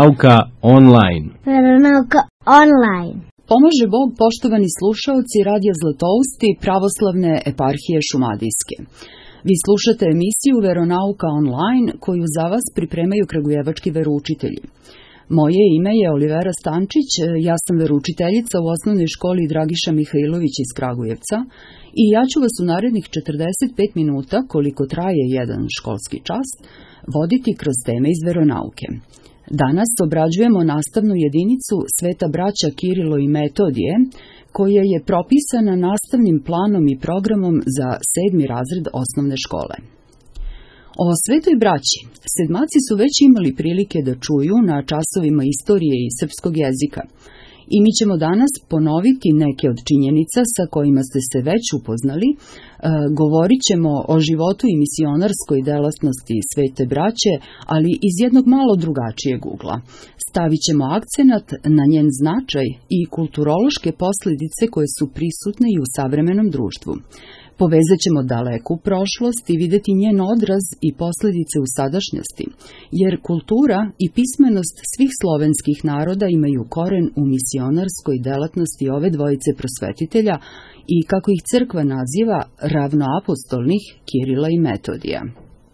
Veronauka online. Veronauka online. Pomaže Bog, poštovani slušaoci Radija Zlatousti pravoslavne eparhije Šumadijske. Vi slušate emisiju Veronauka online koju za vas pripremaju kragujevački veroučitelji. Moje ime je Olivera Stančić, ja sam veroučiteljica u osnovnoj školi Dragiša Mihajlović iz Kragujevca i ja ću vas u narednih 45 minuta, koliko traje jedan školski čas, voditi kroz teme iz veronauke. Danas obrađujemo nastavnu jedinicu Sveta braća Kirilo i Metodije, koja je propisana nastavnim planom i programom za 7. razred osnovne škole. O Svetoj braći sedmaci su već imali prilike da čuju na časovima istorije i srpskog jezika. I mi ćemo danas ponoviti neke od činjenica sa kojima ste se već upoznali. Govorit ćemo o životu i misionarskoj delatnosti Svete braće, ali iz jednog malo drugačijeg ugla. Stavit ćemo akcenat na njen značaj i kulturološke posljedice koje su prisutne i u savremenom društvu. Povezat ćemo daleku prošlost i vidjeti njen odraz i posljedice u sadašnjosti, jer kultura i pismenost svih slovenskih naroda imaju koren u misionarskoj delatnosti ove dvojice prosvetitelja i, kako ih crkva naziva, ravnoapostolnih Kirila i Metodija.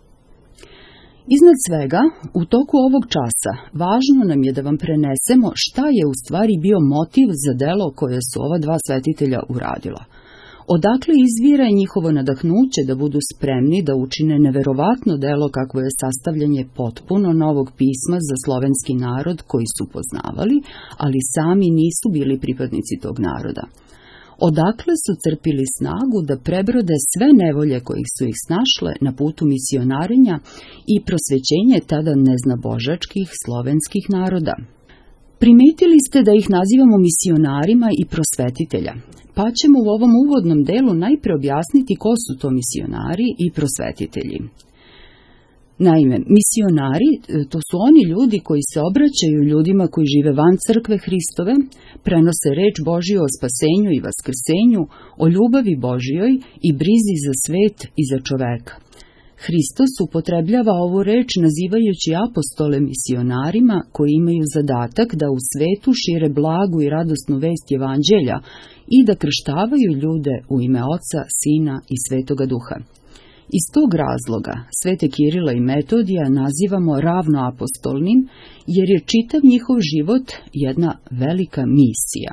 Iznad svega, u toku ovog časa, važno nam je da vam prenesemo šta je u stvari bio motiv za delo koje su ova dva svetitelja uradila. Odakle izvira njihovo nadahnuće da budu spremni da učine neverovatno delo kakvo je sastavljanje potpuno novog pisma za slovenski narod koji su poznavali, ali sami nisu bili pripadnici tog naroda. Odakle su crpili snagu da prebrode sve nevolje kojih su ih snašle na putu misionarenja i prosvećenje tada neznabožačkih slovenskih naroda. Primetili ste da ih nazivamo misionarima i prosvetitelja, pa ćemo u ovom uvodnom delu najpre objasniti ko su to misionari i prosvetitelji. Naime, misionari to su oni ljudi koji se obraćaju ljudima koji žive van crkve Hristove, prenose reč Božju o spasenju i vaskrsenju, o ljubavi Božjoj i brizi za svet i za čoveka. Hristos upotrebljava ovu reč nazivajući apostole misionarima koji imaju zadatak da u svetu šire blagu i radosnu vest evanđelja i da krštavaju ljude u ime Oca, Sina i Svetoga Duha. Iz tog razloga Svete Kirila i Metodija nazivamo ravnoapostolnim jer je čitav njihov život jedna velika misija.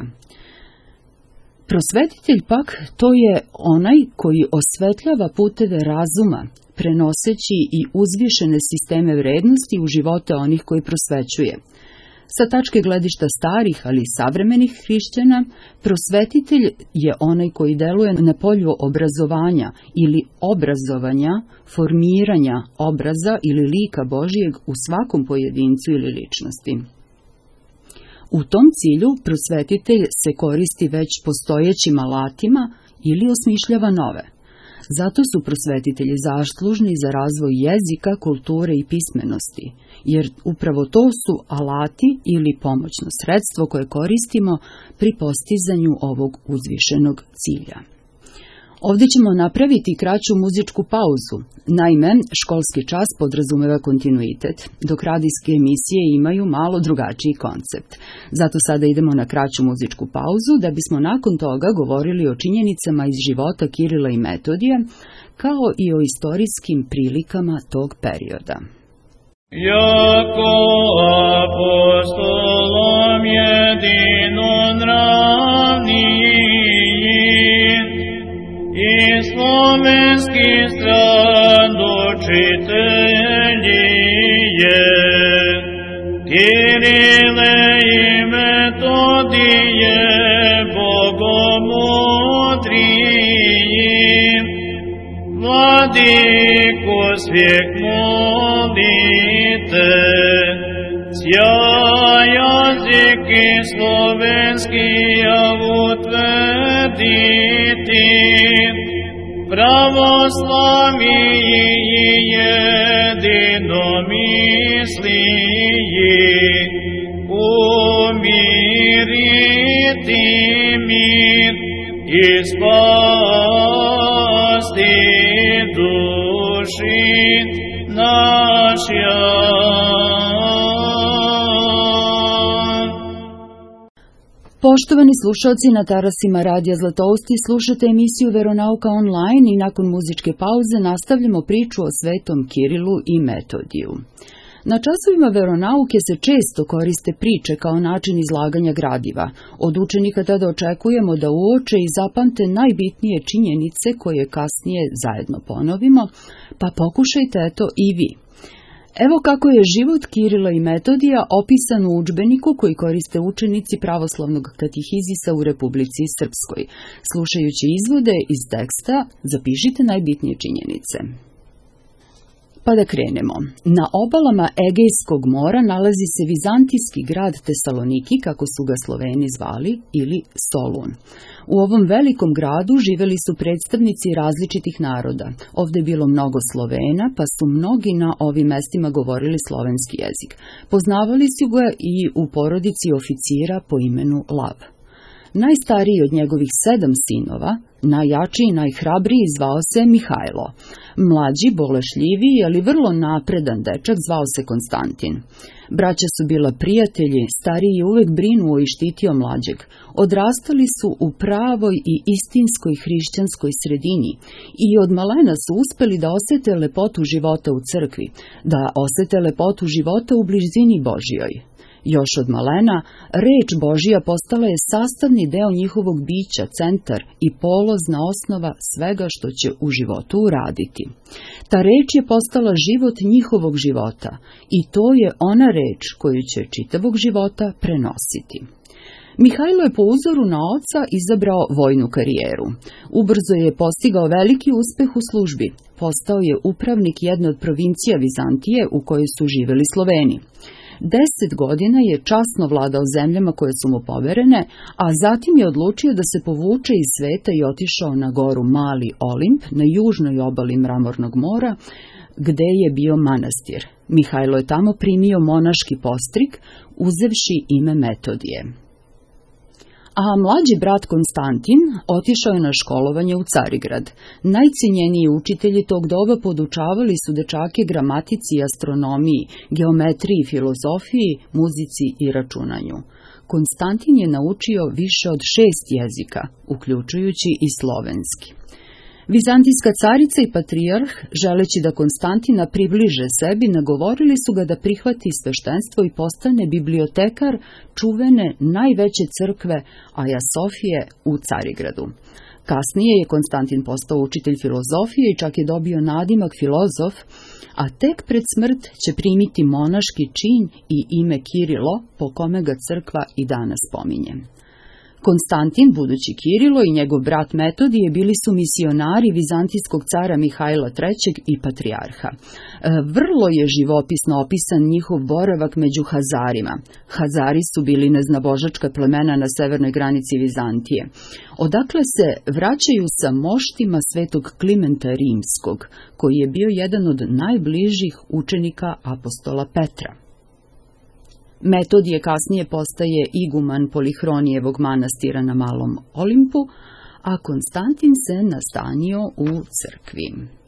Prosvetitelj pak to je onaj koji osvetljava puteve razuma, prenoseći i uzvišene sisteme vrednosti u živote onih koji prosvećuje. Sa tačke gledišta starih, ali i savremenih hrišćana, prosvetitelj je onaj koji deluje na polju obrazovanja ili obrazovanja, formiranja obraza ili lika Božijeg u svakom pojedincu ili ličnosti. U tom cilju prosvetitelj se koristi već postojećim alatima ili osmišljava nove. Zato su prosvetitelji zaslužni za razvoj jezika, kulture i pismenosti, jer upravo to su alati ili pomoćno sredstvo koje koristimo pri postizanju ovog uzvišenog cilja. Ovdje ćemo napraviti kraću muzičku pauzu. Naime, školski čas podrazumeva kontinuitet, dok radijske emisije imaju malo drugačiji koncept. Zato sada idemo na kraću muzičku pauzu da bismo nakon toga govorili o činjenicama iz života Kirila i Metodija, kao i o istorijskim prilikama tog perioda. Jako apostolom jedinonravnijim i slovenski stradočitelji je Kirile i Metodije bogomudriji, Vladiku svijek molite, sja jaziki slovenski utvrditi, pravoslaviji jedinomisliji, umiriti mir i spasti duši naša. Poštovani slušalci, na tarasima Radija Zlatousti slušate emisiju Veronauka online i nakon muzičke pauze nastavljamo priču o Svetom Kirilu i Metodiju. Na časovima veronauke se često koriste priče kao način izlaganja gradiva. Od učenika tada očekujemo da uoče i zapamte najbitnije činjenice koje kasnije zajedno ponovimo, pa pokušajte eto i vi. Evo kako je život Kirila i Metodija opisan u udžbeniku koji koriste učenici pravoslavnog katehizisa u Republici Srpskoj. Slušajući izvode iz teksta, zapišite najbitnije činjenice. Pa da krenemo. Na obalama Egejskog mora nalazi se vizantijski grad Tesaloniki, kako su ga Sloveni zvali, ili Solun. U ovom velikom gradu živeli su predstavnici različitih naroda. Ovde je bilo mnogo Slovena, pa su mnogi na ovim mestima govorili slovenski jezik. Poznavali su ga i u porodici oficira po imenu Lav. Najstariji od njegovih 7 sinova, najjačiji i najhrabriji, zvao se Mihajlo. Mlađi, bolešljiviji, ali vrlo napredan dečak zvao se Konstantin. Braća su bila prijatelji, stariji je uvek brinuo i štitio mlađeg. Odrastali su u pravoj i istinskoj hrišćanskoj sredini i od malena su uspeli da osete lepotu života u crkvi, da osete lepotu života u blizini Božjoj. Još od malena, reč Božja postala je sastavni deo njihovog bića, centar i polazna osnova svega što će u životu uraditi. Ta reč je postala život njihovog života i to je ona reč koju će čitavog života prenositi. Mihajlo je po uzoru na oca izabrao vojnu karijeru. Ubrzo je postigao veliki uspeh u službi. Postao je upravnik jedne od provincija Vizantije u kojoj su živeli Sloveni. 10 godina je časno vladao zemljama koje su mu poverene, a zatim je odlučio da se povuče iz sveta i otišao na goru Mali Olimp na južnoj obali Mramornog mora, gde je bio manastir. Mihajlo je tamo primio monaški postrig, uzevši ime Metodije. A mlađi brat Konstantin otišao je na školovanje u Carigrad. Najcenjeniji učitelji tog doba podučavali su dečake gramatici i astronomiji, geometriji, filozofiji, muzici i računanju. Konstantin je naučio više od 6 jezika, uključujući i slovenski. Vizantijska carica i patrijarh, želeći da Konstantina približe sebi, nagovorili su ga da prihvati sveštenstvo i postane bibliotekar čuvene najveće crkve Aja Sofije u Carigradu. Kasnije je Konstantin postao učitelj filozofije i čak je dobio nadimak filozof, a tek pred smrt će primiti monaški čin i ime Kirilo, po kome ga crkva i danas pominje. Konstantin, budući Kirilo i njegov brat Metodije bili su misionari vizantijskog cara Mihajla III. I patrijarha. Vrlo je živopisno opisan njihov boravak među Hazarima. Hazari su bili neznabožačka plemena na severnoj granici Vizantije. Odakle se vraćaju sa moštima svetog Klimenta Rimskog, koji je bio jedan od najbližih učenika apostola Petra. Metodije kasnije postaje iguman Polihronijevog manastira na Malom Olimpu, a Konstantin se nastanio u crkvi.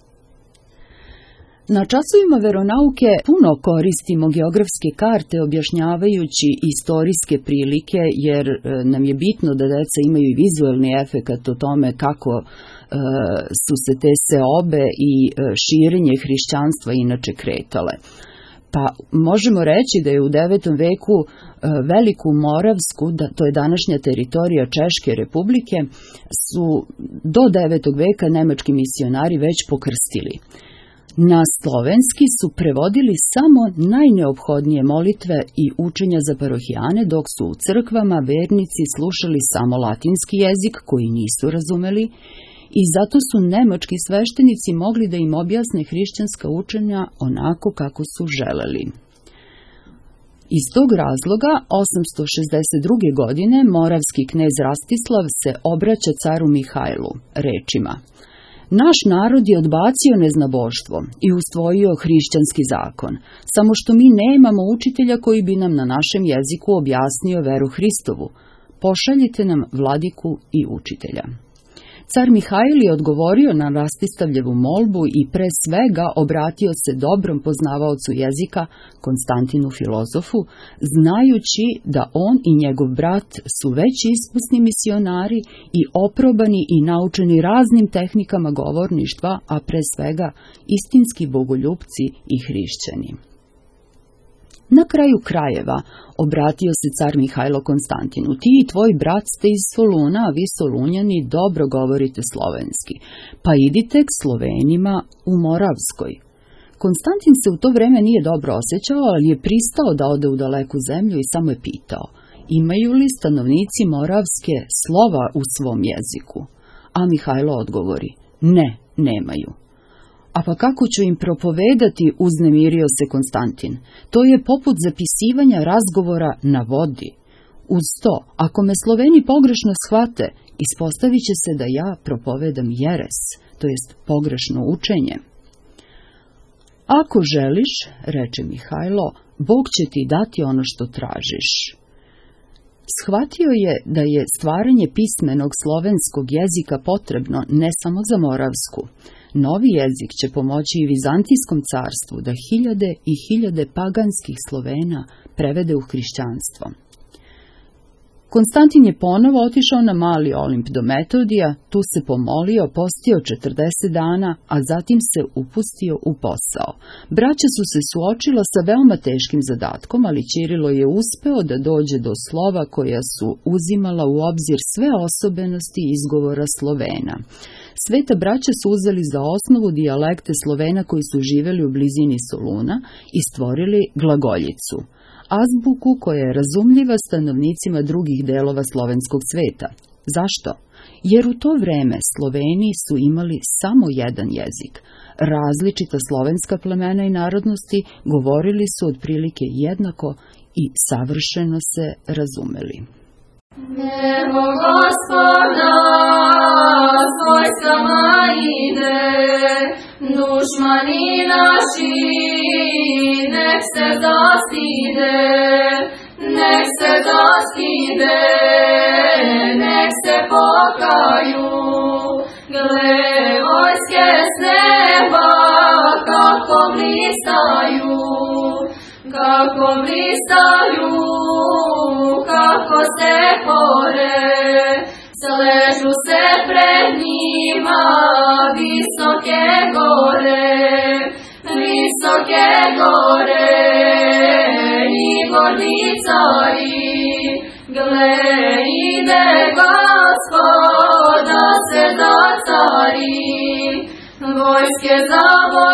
Na časovima veronauke puno koristimo geografske karte objašnjavajući istorijske prilike, jer nam je bitno da deca imaju i vizuelni efekat o tome kako su se te seobe i širenje hrišćanstva inače kretale. Pa možemo reći da je u 9. veku Veliku Moravsku, to je današnja teritorija Češke republike, su do 9. veka nemački misionari već pokrstili. Na slovenski su prevodili samo najneophodnije molitve i učenja za parohijane, dok su u crkvama vernici slušali samo latinski jezik koji nisu razumeli, i zato su nemački sveštenici mogli da im objasne hrišćanska učenja onako kako su želeli. Iz tog razloga, 862. godine, moravski knez Rastislav se obraća caru Mihajlu rečima: Naš narod je odbacio neznaboštvo i usvojio hrišćanski zakon, samo što mi nemamo učitelja koji bi nam na našem jeziku objasnio veru Hristovu. Pošaljite nam vladiku i učitelja. Car Mihajl je odgovorio na Rastistavljevu molbu i pre svega obratio se dobrom poznavaocu jezika, Konstantinu filozofu, znajući da on i njegov brat su već iskusni misionari i oprobani i naučeni raznim tehnikama govorništva, a pre svega istinski bogoljupci i hrišćani. Na kraju krajeva obratio se car Mihajlo Konstantinu: ti i tvoj brat ste iz Soluna, a vi Solunjani dobro govorite slovenski, pa idite k Slovenima u Moravskoj. Konstantin se u to vreme nije dobro osjećao, ali je pristao da ode u daleku zemlju i samo je pitao: imaju li stanovnici Moravske slova u svom jeziku? A Mihajlo odgovori: ne, nemaju. A pa kako ću im propovedati, uznemirio se Konstantin. To je poput zapisivanja razgovora na vodi. Uz to, ako me Sloveni pogrešno shvate, ispostavit će se da ja propovedam jeres, to jest pogrešno učenje. Ako želiš, reče Mihajlo, Bog će ti dati ono što tražiš. Shvatio je da je stvaranje pismenog slovenskog jezika potrebno ne samo za Moravsku. Novi jezik će pomoći i Vizantijskom carstvu da hiljade i hiljade paganskih Slovena prevede u hrišćanstvo. Konstantin je ponovo otišao na Mali Olimp do Metodija, tu se pomolio, postio 40 dana, a zatim se upustio u posao. Braća su se suočila sa veoma teškim zadatkom, ali Ćirilo je uspeo da dođe do slova koja su uzimala u obzir sve osobenosti izgovora Slovena. Sveta braća su uzeli za osnovu dijalekte Slovena koji su živeli u blizini Soluna i stvorili glagoljicu, azbuku koja je razumljiva stanovnicima drugih delova slovenskog sveta. Zašto? Jer u to vreme Sloveni su imali samo jedan jezik. Različita slovenska plemena i narodnosti govorili su otprilike jednako i savršeno se razumeli. Nebo Gospoda s vojskama ide, dušmani naši nek se zastide, nek se zastide, nek se pokaju. Gle vojske s neba kako blistaju, kako blistaju, kako se pore, sležu se pred njima visoke gore, visoke gore i gordi cari. Gle ide Gospoda se da cari, vojske za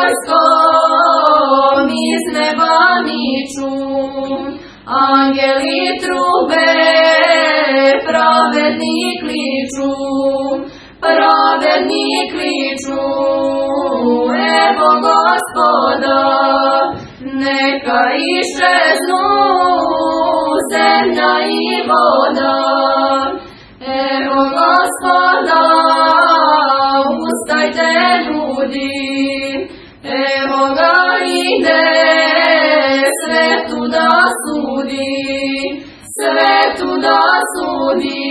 vojskom iz neba niču, angeli trube pravedni kliču, pravedni kliču. Evo Gospoda, neka iščeznu zemlja i voda. Evo Gospoda, ustajte ljudi, evo ga ide svetu da sudi, svetu da sudi,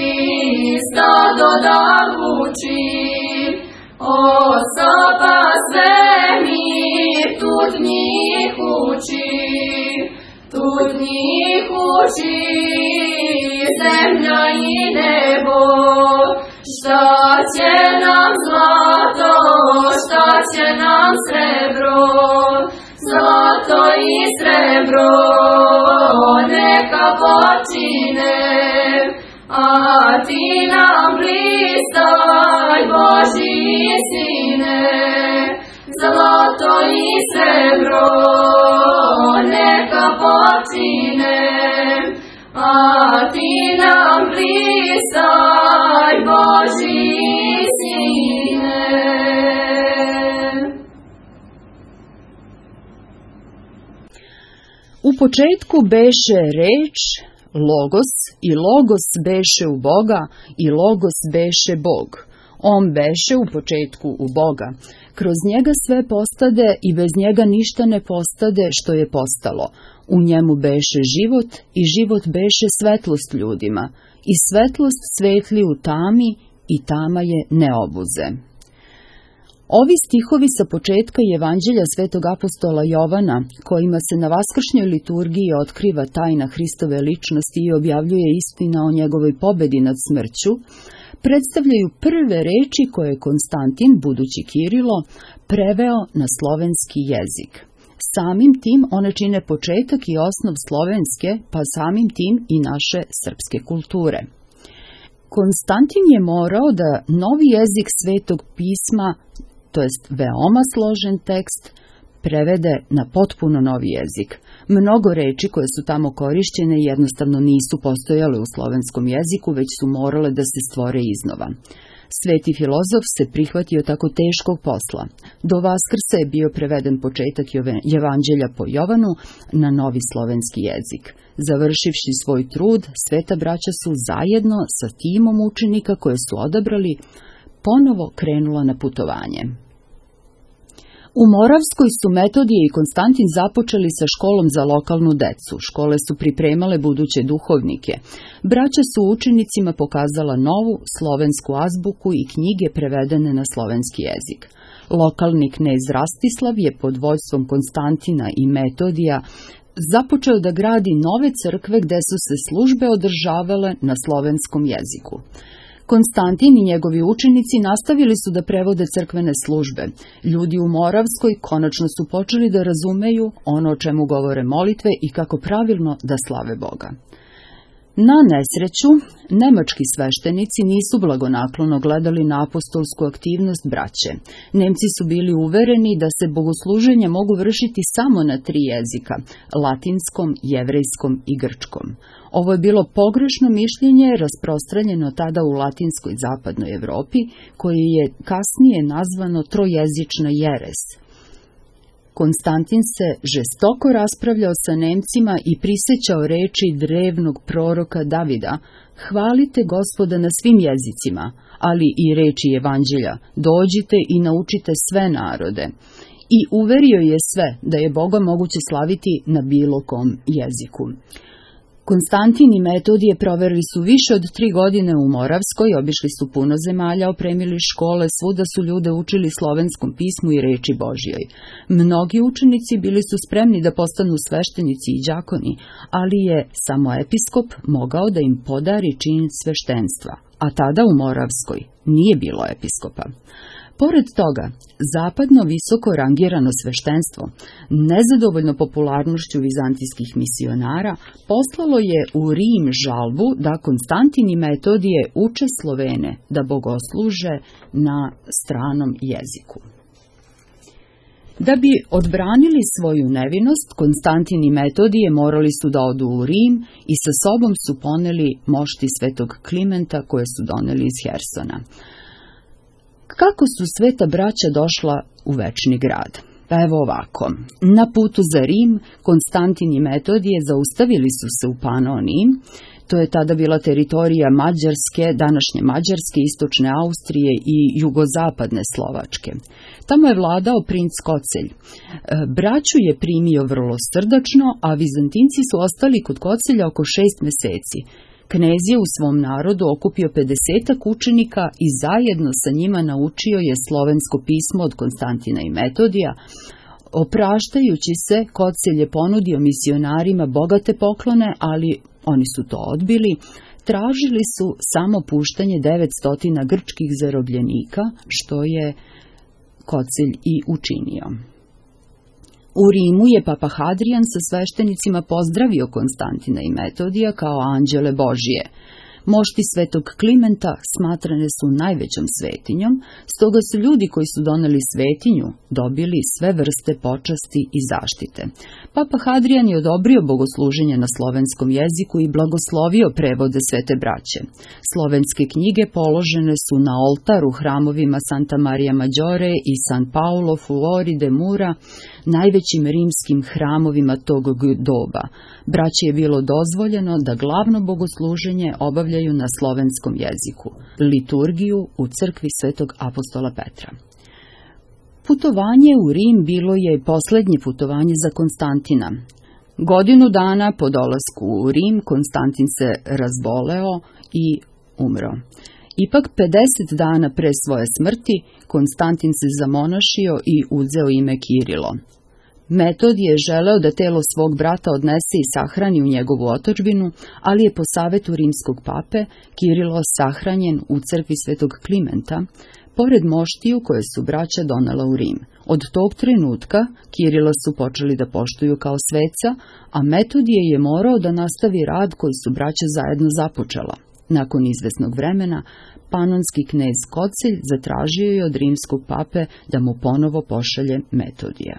stado da vuči. O sapa svemir, tud njih uči, tud njih uči, zemlja i nebo. Šta će nam zlato, šta će nam srebro, zlato i srebro neka počine, a ti nam blistaj Božji sine. Zlato i srebro neka počine, a ti nam blistaj Božji sine. U početku beše reč, logos, i logos beše u Boga, i logos beše Bog. On beše u početku u Boga. Kroz njega sve postade i bez njega ništa ne postade što je postalo. U njemu beše život i život beše svetlost ljudima. I svetlost svetli u tami i tama je ne obuze. Ovi stihovi sa početka Evanđelja svetog apostola Jovana, kojima se na vaskršnjoj liturgiji otkriva tajna Hristove ličnosti i objavljuje istina o njegovoj pobedi nad smrću, predstavljaju prve reči koje je Konstantin, budući Kirilo, preveo na slovenski jezik. Samim tim one čine početak i osnov slovenske, pa samim tim i naše srpske kulture. Konstantin je morao da novi jezik svetog pisma, to jest veoma složen tekst, prevede na potpuno novi jezik. Mnogo reči koje su tamo korišćene jednostavno nisu postojale u slovenskom jeziku, već su morale da se stvore iznova. Sveti filozof se prihvatio tako teškog posla. Do Vaskrsa je bio preveden početak Evanđelja po Jovanu na novi slovenski jezik. Završivši svoj trud, sveta braća su zajedno sa timom učenika koje su odabrali ponovo krenula na putovanje. U Moravskoj su Metodije i Konstantin započeli sa školom za lokalnu decu. Škole su pripremale buduće duhovnike. Braća su učenicima pokazala novu slovensku azbuku i knjige prevedene na slovenski jezik. Lokalni knez Rastislav je pod vođstvom Konstantina i Metodija započeo da gradi nove crkve gde su se službe održavale na slovenskom jeziku. Konstantin i njegovi učenici nastavili su da prevode crkvene službe. Ljudi u Moravskoj konačno su počeli da razumeju ono o čemu govore molitve i kako pravilno da slave Boga. Na nesreću, nemački sveštenici nisu blagonaklono gledali na apostolsku aktivnost braće. Nemci su bili uvereni da se bogosluženja mogu vršiti samo na 3 jezika, latinskom, jevrejskom i grčkom. Ovo je bilo pogrešno mišljenje rasprostranjeno tada u latinskoj zapadnoj Evropi, koje je kasnije nazvano trojezična jeres. Konstantin se žestoko raspravljao sa Nemcima i prisećao reči drevnog proroka Davida: "Hvalite Gospoda na svim jezicima", ali i reči Evanđelja: "Dođite i naučite sve narode." I uverio je sve da je Boga moguće slaviti na bilo kom jeziku. Konstantin i Metodije proveli su više od 3 godine u Moravskoj, obišli su puno zemalja, opremili škole, svuda su ljude učili slovenskom pismu i reči Božjoj. Mnogi učenici bili su spremni da postanu sveštenici i đakoni, ali je samo episkop mogao da im podari čin sveštenstva, a tada u Moravskoj nije bilo episkopa. Pored toga, zapadno visoko rangirano sveštenstvo, nezadovoljno popularnošću vizantijskih misionara, poslalo je u Rim žalbu da Konstantin i Metodije uče Slovene da bogosluže na stranom jeziku. Da bi odbranili svoju nevinost, Konstantin i Metodije morali su da odu u Rim i sa sobom su poneli mošti svetog Klimenta koje su doneli iz Hersona. Kako su sveta braća došla u večni grad? Pa evo ovako. Na putu za Rim, Konstantin i Metodije zaustavili su se u Panoniji. To je tada bila teritorija Mađarske, današnje Mađarske, istočne Austrije i jugozapadne Slovačke. Tamo je vladao princ Kocelj. Braću je primio vrlo srdačno, a Vizantinci su ostali kod Kocelja oko 6 meseci. Knez je u svom narodu okupio 50 učenika i zajedno sa njima naučio je slovensko pismo od Konstantina i Metodija. Opraštajući se, Kocelj je ponudio misionarima bogate poklone, ali oni su to odbili. Tražili su samo puštanje 900 grčkih zarobljenika, što je Kocelj i učinio. U Rimu je papa Hadrijan sa sveštenicima pozdravio Konstantina i Metodija kao anđele Božije. Mošti svetog Klimenta smatrane su najvećom svetinjom, stoga su ljudi koji su doneli svetinju dobili sve vrste počasti i zaštite. Papa Hadrijan je odobrio bogosluženje na slovenskom jeziku i blagoslovio prevode svete braće. Slovenske knjige položene su na oltar u hramovima Santa Maria Maggiore i San Paolo Fuori de Mura, najvećim rimskim hramovima tog doba. Braći je bilo dozvoljeno da glavno bogosluženje obavljaju na slovenskom jeziku, liturgiju u crkvi svetog apostola Petra. Putovanje u Rim bilo je poslednje putovanje za Konstantina. Godinu dana po dolasku u Rim Konstantin se razboleo i umro. Ipak 50 dana pre svoje smrti Konstantin se zamonašio i uzeo ime Kirilo. Metodije je želeo da telo svog brata odnese i sahrani u njegovu otadžbinu, ali je po savetu rimskog pape Kirilo sahranjen u crkvi Svetog Klimenta, pored moštiju koje su braća donela u Rim. Od tog trenutka Kirila su počeli da poštuju kao sveca, a Metodije je morao da nastavi rad koji su braća zajedno započela. Nakon izvesnog vremena, panonski knez Kocilj zatražio je od rimskog pape da mu ponovo pošalje Metodija.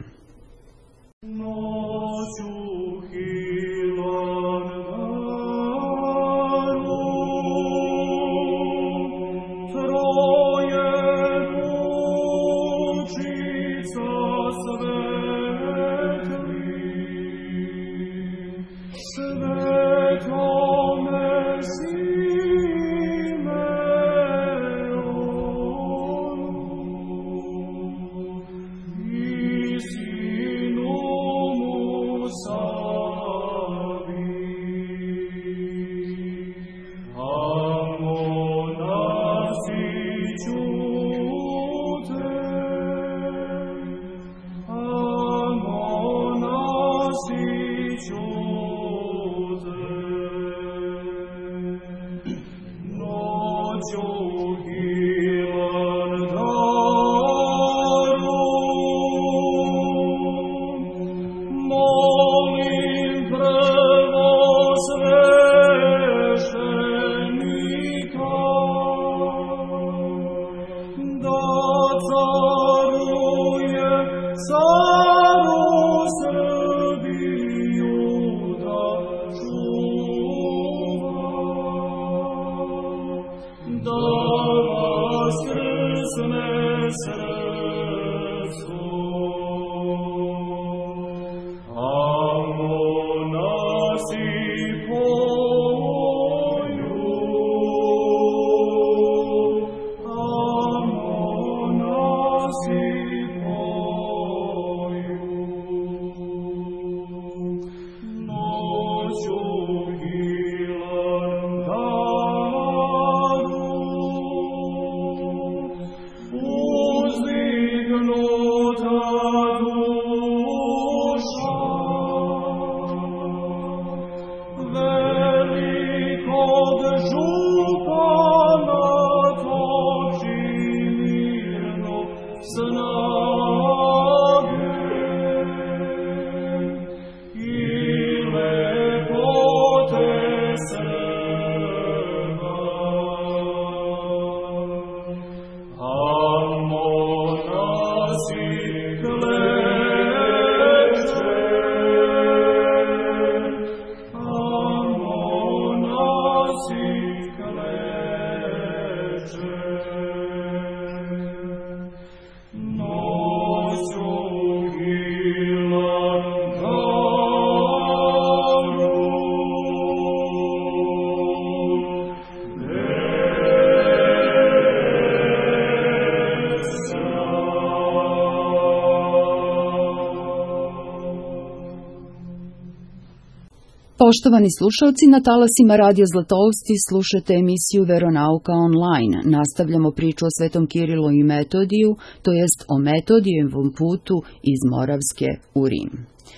Poštovani slušalci, na talasima Radija Zlatousti slušate emisiju Veronauka online. Nastavljamo priču o Svetom Kirilu i Metodiju, to jest o Metodijevom putu iz Moravske u Rim.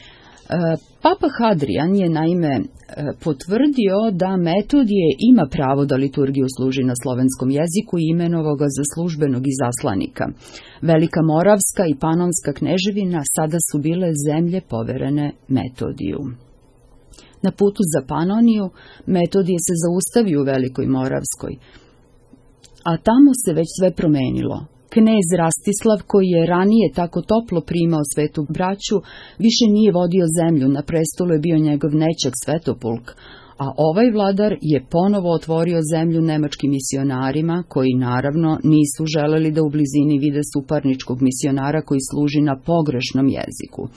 Papa Hadrian je naime potvrdio da Metodije ima pravo da liturgiju služi na slovenskom jeziku i imenovao ga za službenog izaslanika. Velika Moravska i Panonska kneževina sada su bile zemlje poverene Metodiju. Na putu za Panoniju Metodije se zaustavio u Velikoj Moravskoj, a tamo se već sve promenilo. Knez Rastislav, koji je ranije tako toplo primao svetu braću, više nije vodio zemlju, na prestolu je bio njegov nećak Svetopulk, a ovaj vladar je ponovo otvorio zemlju nemačkim misionarima, koji naravno nisu želeli da u blizini vide suparničkog misionara koji služi na pogrešnom jeziku.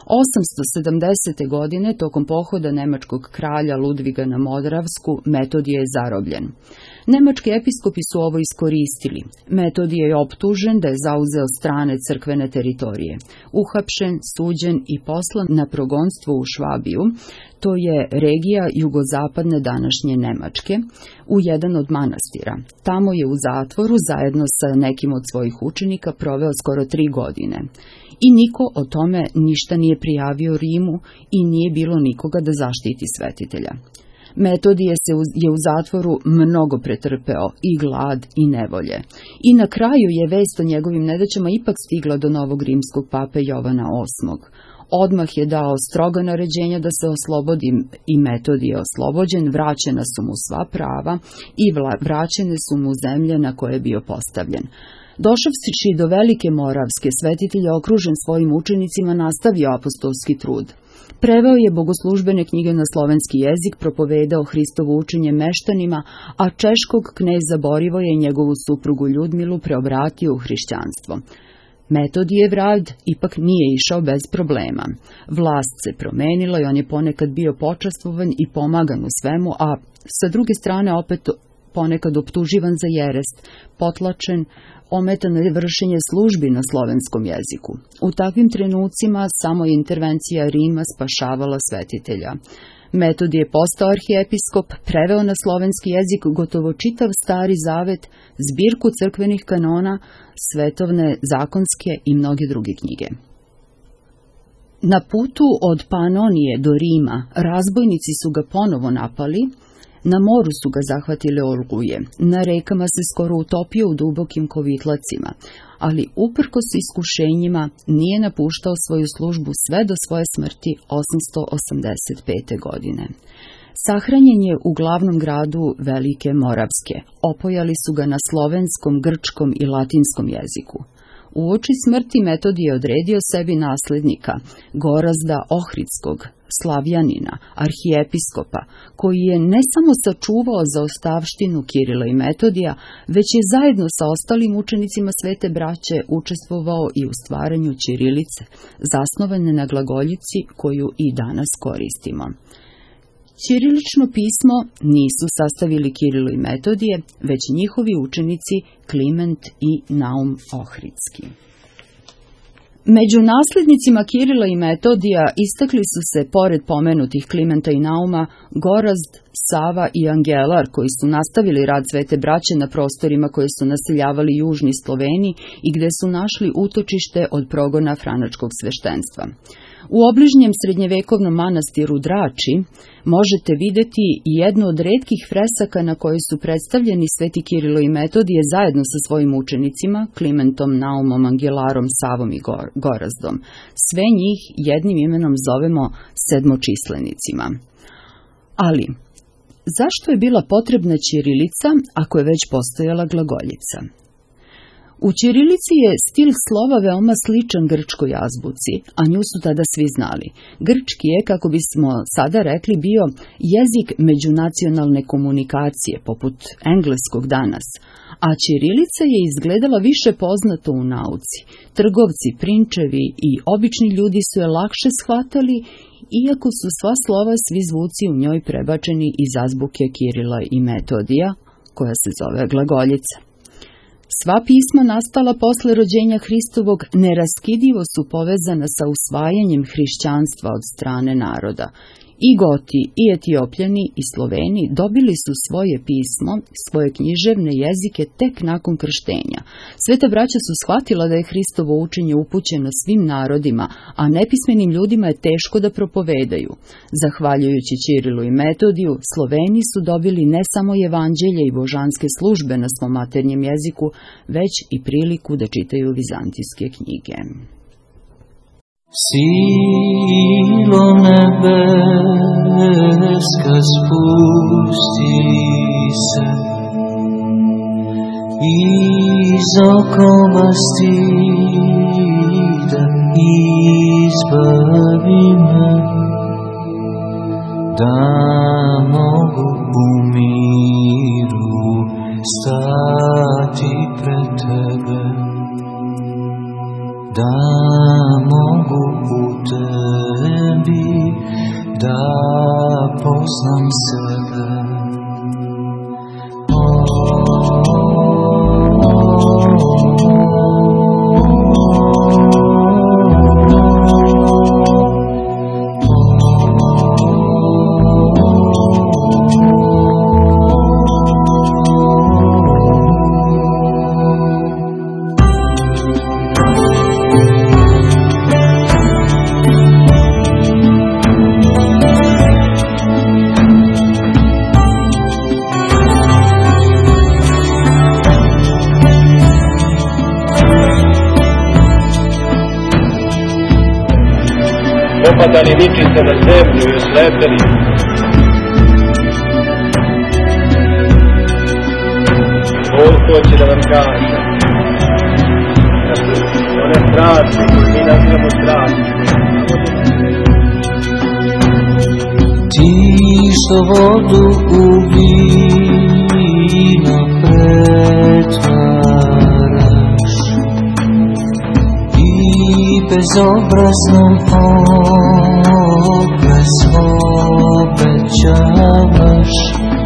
870. godine, tokom pohoda nemačkog kralja Ludviga na Modravsku, Metodije je zarobljen. Nemački episkopi su ovo iskoristili. Metodije je optužen da je zauzeo strane crkvene teritorije. Uhapšen, suđen i poslan na progonstvo u Švabiju, to je regija jugozapadne današnje Nemačke, u jedan od manastira. Tamo je u zatvoru zajedno sa nekim od svojih učenika proveo skoro 3 godine. I niko o tome ništa nije prijavio Rimu i nije bilo nikoga da zaštiti svetitelja. Metodije je u zatvoru mnogo pretrpeo, i glad i nevolje. I na kraju je vest o njegovim nedaćama ipak stigla do novog rimskog pape Jovana VIII. Odmah je dao stroga naređenja da se oslobodi i Metodije oslobođen, vraćena su mu sva prava i vraćene su mu zemlje na koje je bio postavljen. Došavši do Velike Moravske, svetitelj je okružen svojim učenicima nastavio apostolski trud. Preveo je bogoslužbene knjige na slovenski jezik, propovedao Hristovo učenje meštanima, a češkog kneza Borivoja i njegovu suprugu Ljudmilu preobratio u hrišćanstvo. Metodijev rad ipak nije išao bez problema. Vlast se promenila i on je ponekad bio počastvovan i pomagan u svemu, a sa druge strane opet ponekad optuživan za jerest, potlačen, ometano je vršenje službi na slovenskom jeziku. U takvim trenucima samo je intervencija Rima spašavala svetitelja. Metodije je postao arhijepiskop, preveo na slovenski jezik gotovo čitav Stari Zavet, zbirku crkvenih kanona, svetovne, zakonske i mnoge druge knjige. Na putu od Panonije do Rima razbojnici su ga ponovo napali, na moru su ga zahvatile oluje, na rekama se skoro utopio u dubokim kovitlacima, ali uprkos iskušenjima nije napuštao svoju službu sve do svoje smrti 885. godine. Sahranjen je u glavnom gradu Velike Moravske. Opojali su ga na slovenskom, grčkom i latinskom jeziku. Uoči smrti Metodije je odredio sebi naslednika, Gorazda Ohridskog, Slavjanina, arhijepiskopa, koji je ne samo sačuvao zaostavštinu Kirila i Metodija, već je zajedno sa ostalim učenicima Svete braće učestvovao i u stvaranju ćirilice, zasnovane na glagoljici koju i danas koristimo. Ćirilično pismo nisu sastavili Kirilo i Metodije, već njihovi učenici Kliment i Naum Ohridski. Među naslednicima Kirila i Metodija istakli su se, pored pomenutih Klimenta i Nauma, Gorazd, Sava i Angelar, koji su nastavili rad Svete braće na prostorima koje su naseljavali južni Sloveni i gde su našli utočište od progona franačkog sveštenstva. U obližnjem srednjevekovnom manastiru Drači možete videti jednu od retkih fresaka na kojoj su predstavljeni Sveti Kirilo i Metodije zajedno sa svojim učenicima, Klimentom, Naumom, Angelarom, Savom i Gorazdom. Sve njih jednim imenom zovemo sedmočislenicima. Ali, zašto je bila potrebna ćirilica ako je već postojala glagoljica? U ćirilici je stil slova veoma sličan grčkoj azbuci, a nju su tada svi znali. Grčki je, kako bismo sada rekli, bio jezik međunacionalne komunikacije, poput engleskog danas, a ćirilica je izgledala više poznato u nauci. Trgovci, prinčevi i obični ljudi su je lakše shvatali, iako su sva slova, svi zvuci u njoj prebačeni iz azbuke Kirila i Metodija, koja se zove glagoljica. Sva pisma nastala posle rođenja Hristovog neraskidivo su povezana sa usvajanjem hrišćanstva od strane naroda. I Goti, i Etiopljani, i Sloveni dobili su svoje pismo, svoje književne jezike tek nakon krštenja. Sveta braća su shvatila da je Hristovo učenje upućeno svim narodima, a nepismenim ljudima je teško da propovedaju. Zahvaljujući Ćirilu i Metodiju, Sloveni su dobili ne samo evanđelje i božanske službe na svom maternjem jeziku, već i priliku da čitaju vizantijske knjige. Silom nebeska spusti se, iz okova stida izbavi me, da mogu u miru stati pred tebe, da mogu u tebe sebe. Opadani vičite na zemlju i oslepeli. Bog hoće da vam kaže da su one strasti koje mi nazivamo strasti. Ti što vodu u vino pretvaraš i bezobraznom obraz obećavaš,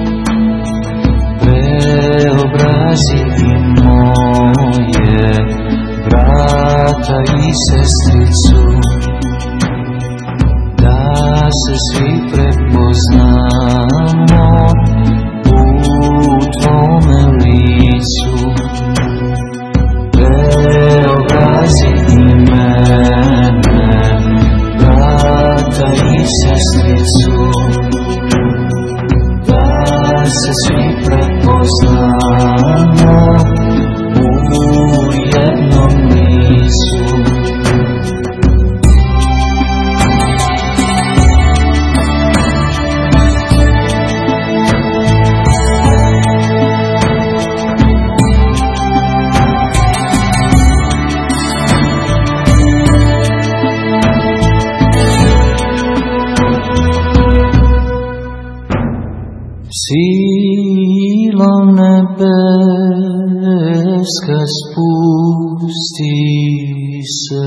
preobrazi i moje brata i sestricu, da se svi prepoznamo u tvome licu. Preobrazi i mene, brata i sestricu, da se svi prepoznamo u jednom licu. Silom nebeska spusti se,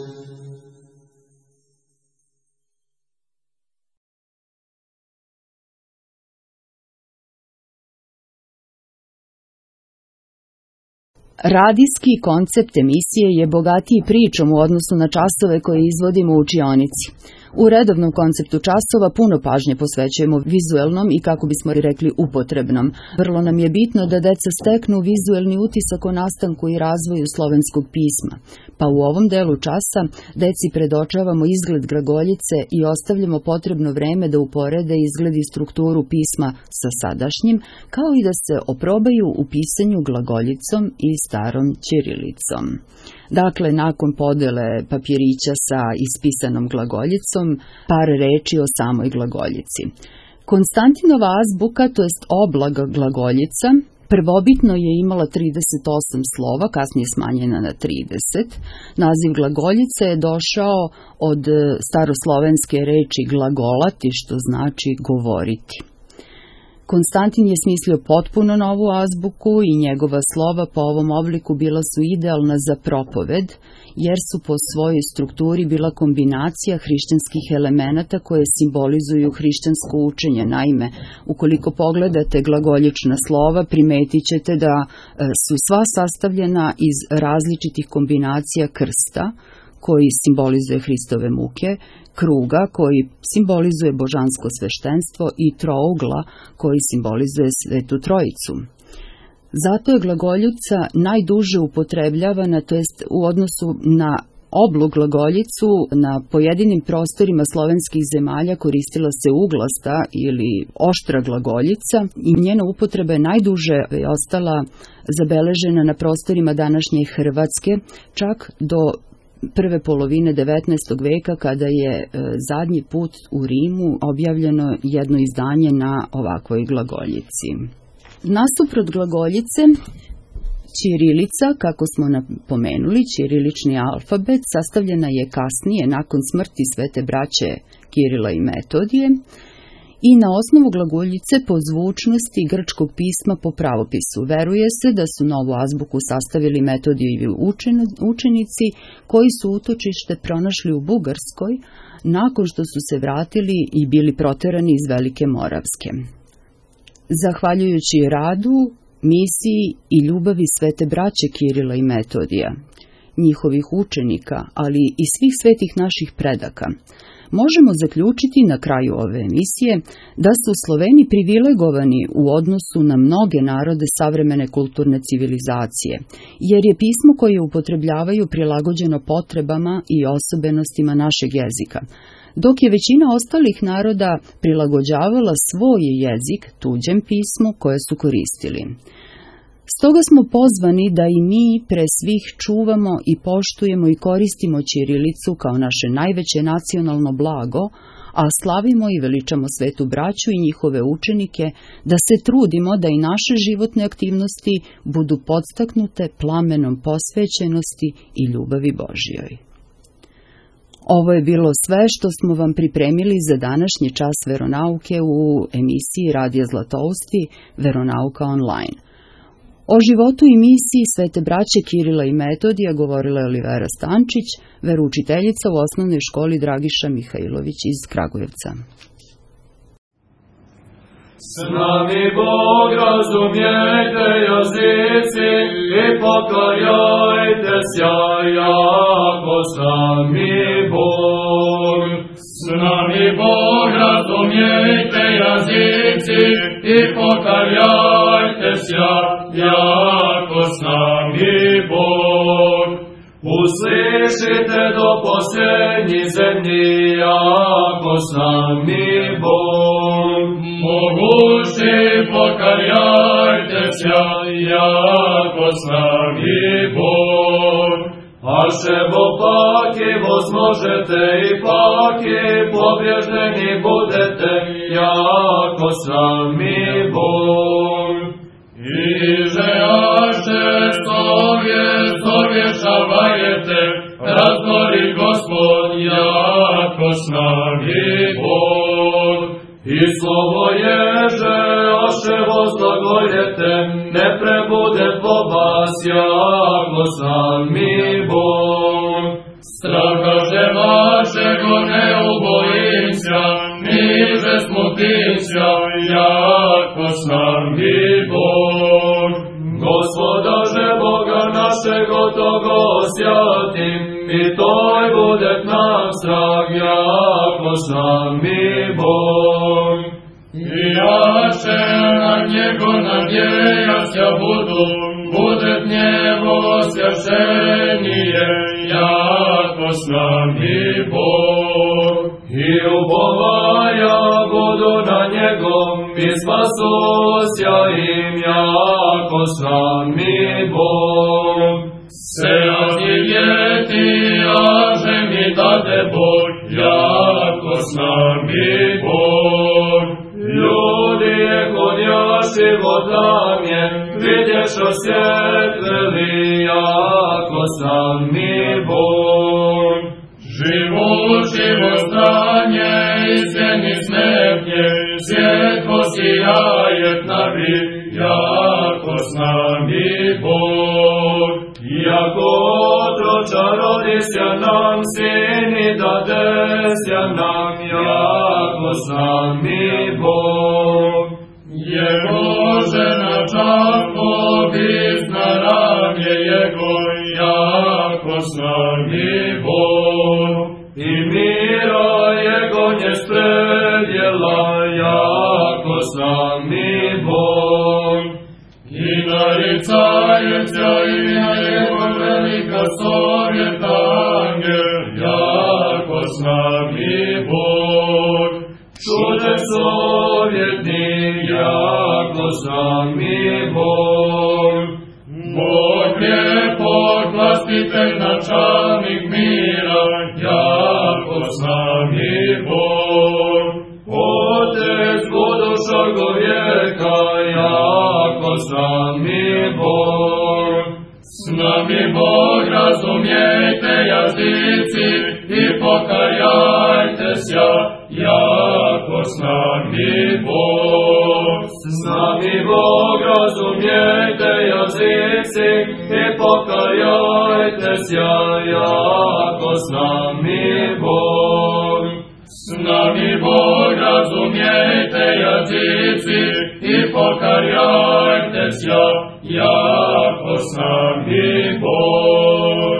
Radijski koncept emisije je bogatiji pričom u odnosu na časove koje izvodimo u učionici. U redovnom konceptu časova puno pažnje posvećujemo vizuelnom i, kako bismo rekli, upotrebnom. Vrlo nam je bitno da deca steknu vizuelni utisak o nastanku i razvoju slovenskog pisma. Pa u ovom delu časa deci predočavamo izgled glagoljice i ostavljamo potrebno vreme da uporede izgled i strukturu pisma sa sadašnjim, kao i da se oprobaju u pisanju glagoljicom i starom ćirilicom. Dakle, nakon podele papirića sa ispisanom glagoljicom, par reči o samoj glagoljici. Konstantinova azbuka, to jest oblag glagoljica, prvobitno je imala 38 slova, kasnije smanjena na 30. Naziv glagoljice je došao od staroslovenske reči glagolati, što znači govoriti. Konstantin je smislio potpuno novu azbuku i njegova slova po ovom obliku bila su idealna za propoved, jer su po svojoj strukturi bila kombinacija hrišćanskih elemenata koje simbolizuju hrišćansko učenje. Naime, ukoliko pogledate glagoljična slova, primetit ćete da su sva sastavljena iz različitih kombinacija krsta, koji simbolizuje Hristove muke, kruga koji simbolizuje božansko sveštenstvo i trougla koji simbolizuje Svetu Trojicu. Zato je glagoljica najduže upotrebljavana, to jest u odnosu na oblu glagoljicu na pojedinim prostorima slovenskih zemalja koristila se uglasta ili oštra glagoljica i njena upotreba je najduže ostala zabeležena na prostorima današnje Hrvatske, čak do prve polovine 19. veka, kada je zadnji put u Rimu objavljeno jedno izdanje na ovakvoj glagoljici. Nasuprot glagoljice, ćirilica, kako smo napomenuli, ćirilični alfabet, sastavljena je kasnije nakon smrti svete braće Kirila i Metodije i na osnovu glagoljice po zvučnosti grčkog pisma po pravopisu. Veruje se da su novu azbuku sastavili Metodijevi učenici koji su utočište pronašli u Bugarskoj nakon što su se vratili i bili proterani iz Velike Moravske. Zahvaljujući radu, misiji i ljubavi svete braće Kirila i Metodija, njihovih učenika, ali i svih svetih naših predaka, možemo zaključiti na kraju ove emisije da su Sloveni privilegovani u odnosu na mnoge narode savremene kulturne civilizacije, jer je pismo koje upotrebljavaju prilagođeno potrebama i osobenostima našeg jezika, dok je većina ostalih naroda prilagođavala svoj jezik tuđem pismu koje su koristili. Stoga smo pozvani da i mi pre svih čuvamo i poštujemo i koristimo ćirilicu kao naše najveće nacionalno blago, a slavimo i veličamo svetu braću i njihove učenike, da se trudimo da i naše životne aktivnosti budu podstaknute plamenom posvećenosti i ljubavi Božjoj. Ovo je bilo sve što smo vam pripremili za današnji čas veronauke u emisiji Radija Zlatousti Veronauka online. O životu i misiji svete braće Kirila i Metodija govorila je Olivera Stančić, veroučiteljica u osnovnoj školi Dragiša Mihajlović iz Kragujevca. S nami Bog, razumijete jazici i pokajajte sja, jako s nami Bog. S nami Bog, razumijete jazici i pokajajte sja, jako s nami Bog. Uslišite do posljednji zemlji, jako s nami Bog. Mogući pokajajte sja, jako s nami Bog. A še bo paki возможete i paki pobježdeni budete, jako s nami Bog. Iže aše sovješavajete, razgori Gospod, jako s nami Bog. I slovo ježe aše возглагоljete, ne prebude po vas, jako s nami Bog. Straha že vašego ne ubojimся, niže smutimся, jako s nami Bog. Gospoda že Boga našego togo osjatim, i toj bude nam strah, jako s nami Bog. I jaše na njego nadjejasja budu, bude njevo svjašenije, jako s nami Bog. I upovaja budu na njegom, i spasosja im, jako s nami Bog. Seati jeti, aže mi dade Bog, jako s nami Bog. Ljudi je hodjaši vodamje, vidješ osjetveli, jako s nami Bog. Živući vozdanje, izvjeni smepnje, svjetlo sijajet na vid, jako s nami Bog. Jako otroča rodisja nam, sini dadesja nam, jako s nami Bog. Je Božena čako bizna ramje jego, jako s nami Bog. I mira jego nje spredjela, jako s nami Bog. I naricajevća ina jego velika sovjeta angel, jako s nami Bog. Čude sovjetni, jako s nami Bog. Bog lijepog vlastitelj načalnik mira, jako s nami Bog. Otec budušogo vijeka, jako s nami Bog. S nami Bog, razumijete jazici i pokajajte sja, jako s nami S nami Bog, razumijte jazici i pokajajte sjaja, ako s nami Bog. S nami Bog, razumijte jazici i pokajajte sjaja, ako s nami Bog.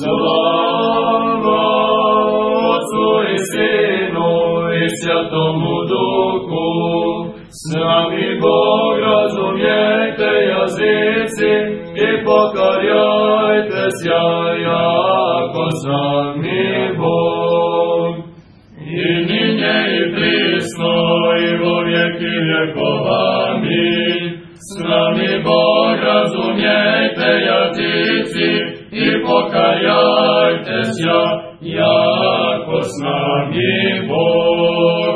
Slava Otcu i Sinu i Svjatomu Duhu. S nami Bog, razumijte jazici i pokajajte sjaja, ako s nami Bog. I ninje i prisno i vo vijeki vjekova, amin. S nami Bog, razumijte jazici i pokajajte sjaja, ako s nami Bog.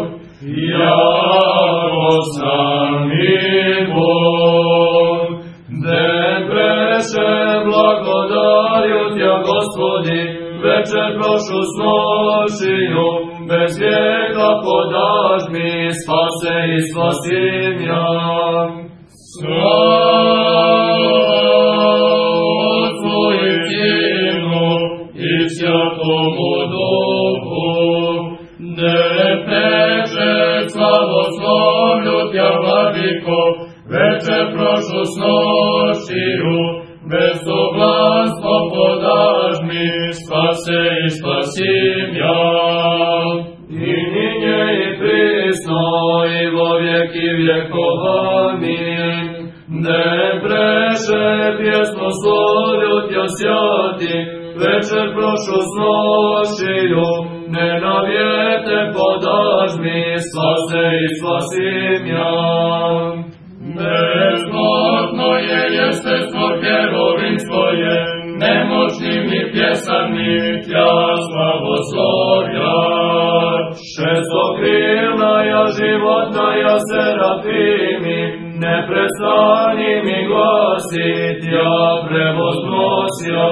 Jako s nami Bog. Den preše blagodarju Tja, Gospodi, večer prošu s nošiju, bez vijeka podaš mi, spase i spasim ja. Otcu i Sinu i Svjatomu Duhu, ne peče slavoslovlju Tja, Vladiko, večer prošu s nošiju, bezoblanstvo podaš mi, spase i spasim ja. I ninje i prisno i vo vijeki vjekova, amin. Ne preše pjesmoslovlju Tja, Svjati, večer prošu s nošiju, ne na vjete podaš mi, spase i spasim ja. Bezmotno je jestestvo kerovimstvo je, nemoćnim i pjesanim Tja slavoslovlja. Šestokrilna ja, životna ja, serafimi, neprestani mi glasit Tja prevoznosja.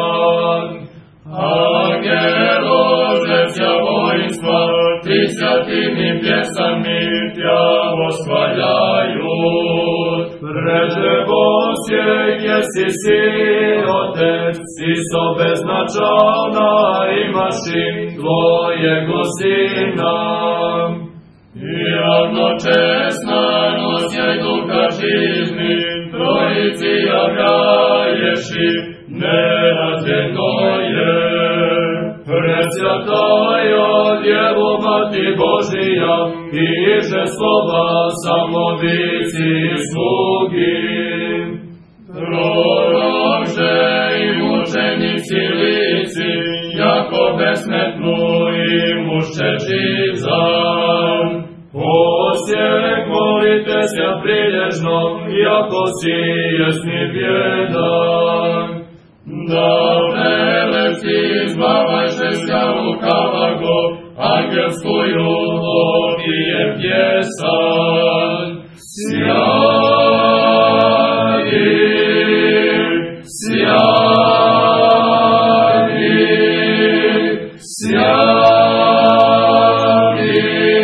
Angelože Tja vojnstva, ti svjatim i pjesami Tja osvaljaju. Pređe Bosjek, jesi sin, Otec, i so beznačavna imaši Tvojego Sina. Javno česna nosjaj duha žizni, Trojici javljaješi, nerazdjelno je. Presvjataja Djevo Mati Božija, iže slova samovici slugi. Prorože i mučenici lici, jako besmetnu i mušće živ zan. Osjek, molite se prilježno, jako si jesni bjedan. Da prelepci izbavajše sja lukavago, angelskuju opije pjesan. Sjadi, sjadi, sjadi,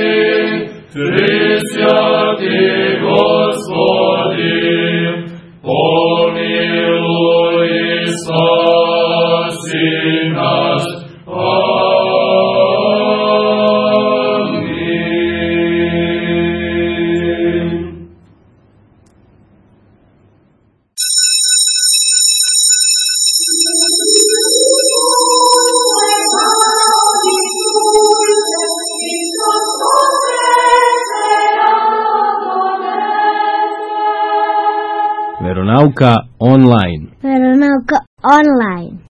Trisjati Gospodi, pomiluj i spasi nas. Amin. Veronauka online. Veronauka online.